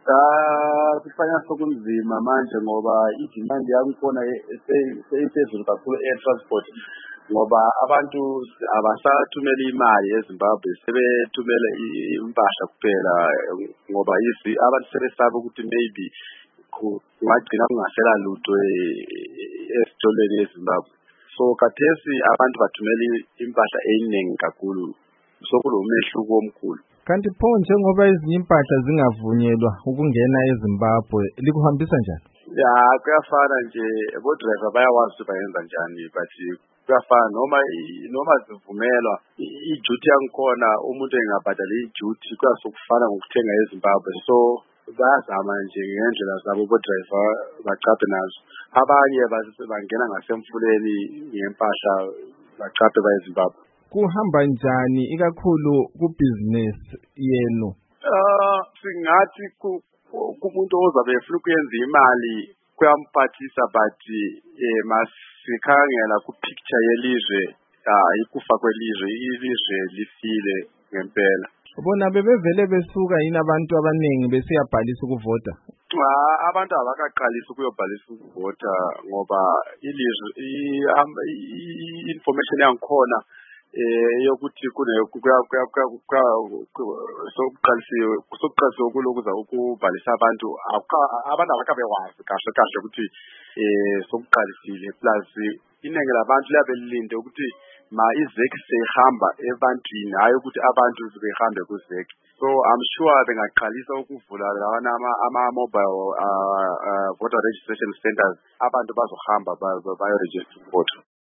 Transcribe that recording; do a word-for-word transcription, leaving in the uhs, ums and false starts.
Ah, kukhanya sokunzima manje ngoba idemand yangikhona seyiphezulu kakhulu e-transport ngoba abantu abasathumela imali eZimbabwe sebethumela i- impahla kuphela ngoba izi abantu sebesaba ukuthi maybe ku- kungagcina kungasela lutho e- esitolweni eZimbabwe. So khathesi abantu bathumela i- impahla eyiningi kakhulu, sokunomehluko omkhulu. Kanti pho njengoba ezinye impahla zingavunyelwa ukungena eZimbabwe likuhambisa njani? Ya kuyafana nje, bodriver bayawazi ukuthi bayenza njani, but kuyafana noma i- noma zivumelwa i- i-duty yangikhona umuntu engabhadali i-duty kuyasokufana ngokuthenga eZimbabwe. So bayazama nje ngendlela zabo bodriver bacaphe nazo. Abanye bas- bangena ngasemfuleni ngempahla bacaphe baye eZimbabwe. Kuhamba njani ikakhulu kubhizinesi yenu? Ah, singathi ku- ku- kumuntu ozabe efuna ukuyenza imali kuyamphathisa, but eh masikhangela ku-picture yelizwe, ah ikufa kwelizwe, ilizwe lifile ngempela. Bona bebevele besuka yini abantu abaningi besiyabhalisa ukuvota? Ah, abantu abakaqalisa ukuyobhalisa ukuvota ngoba ilizwe i- am- i- i- information yangikhona eh yokuthi kune kuya kuya kuya sokuqalisiwe sokuqalisiwe kulokuza ukubhalisa abantu awuka- abantu abakabewazi kahle kahle ukuthi eh sokuqalisile, plus iningi labantu liyabe lilinde ukuthi ma izeki sehamba ebantwini, hayi ukuthi abantu behambe kuzeki. So I'm sure bengaqalisa ukuvula lawana ama ama- mobile uh, uh, voter registration centers, abantu bazohamba bayo register vote.